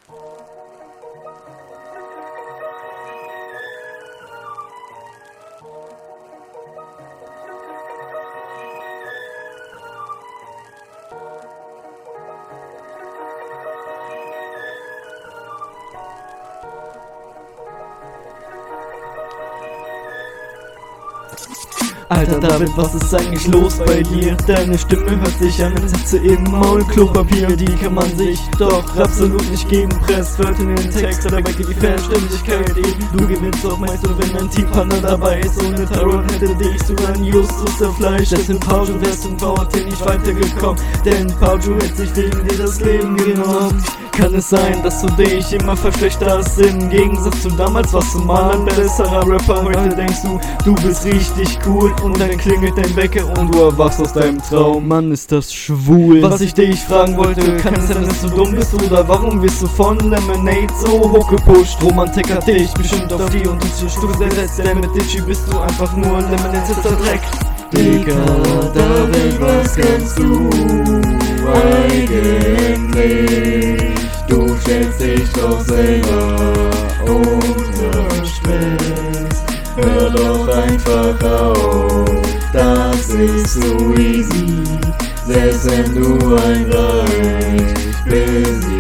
Alter David, was ist eigentlich los bei dir? Deine Stimme hört sich an, als hätte im Maul Klopapier. Die kann man sich doch absolut nicht geben. Presst Wörter in den Text, dabei geht die Verständigkeit eben. Du gewinnst auch meist nur, wenn ein Teampartner dabei ist. Ohne Taron hätte dich so ein Justus zerfleischt. Deswegen Paujo wärst du im VT nicht weitergekommen, denn Paujo hätte sich wegen dir das Leben genommen. Kann es sein, dass du dich immer verschlechterst? Im Gegensatz zu damals warst du mal ein besserer Rapper. Heute denkst du bist richtig cool und dann klingelt dein Wecker und du erwachst aus deinem Traum. Mann, ist das schwul. Was ich dich fragen wollte, kann es sein, dass du dumm bist? Oder warum wirst du von Lemonade so hochgepusht? Romantik hat dich bestimmt auf die und du Stufe gesetzt, denn mit Ditchy bist du einfach nur ein Lemonade Dreck. Digga, David, was kannst du eigentlich? Du stellst dich doch selber unter Stress. Hör doch einfach auf, das ist so easy. Selbst wenn du ein Reich bist.